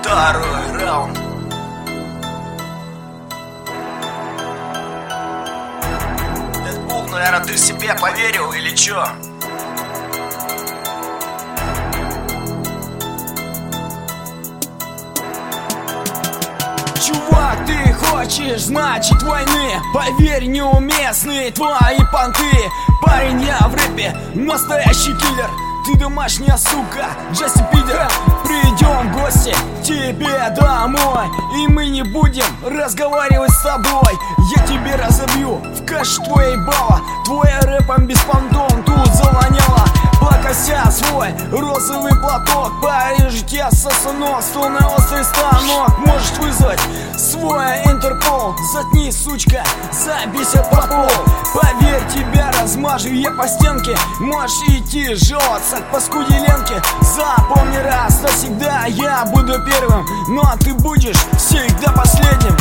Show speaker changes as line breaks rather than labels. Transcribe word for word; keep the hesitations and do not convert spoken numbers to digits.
Второй раунд. Дэдпул, наверное, ты себе поверил или чё?
Чувак, ты хочешь, значит, войны. Поверь, неуместны твои понты. Парень, я в рэпе настоящий киллер. Ты домашняя сука, Джесси Пидер. Придем в гости тебе домой, и мы не будем разговаривать с тобой. Я тебе разобью в каш твоей бала. Твоя рэпом беспонтом тут завоняло. Плакася свой розовый платок, порежу тебя сосунок, стол на острый станок. Можешь вызвать свой Интерпол. Заткни, сучка, забейся по пол. Поверь, тебя размажу я по стенке. Можешь идти жаловаться к паскуде Ленке. Запомни раз навсегда, я буду первым, но ты будешь всегда последним.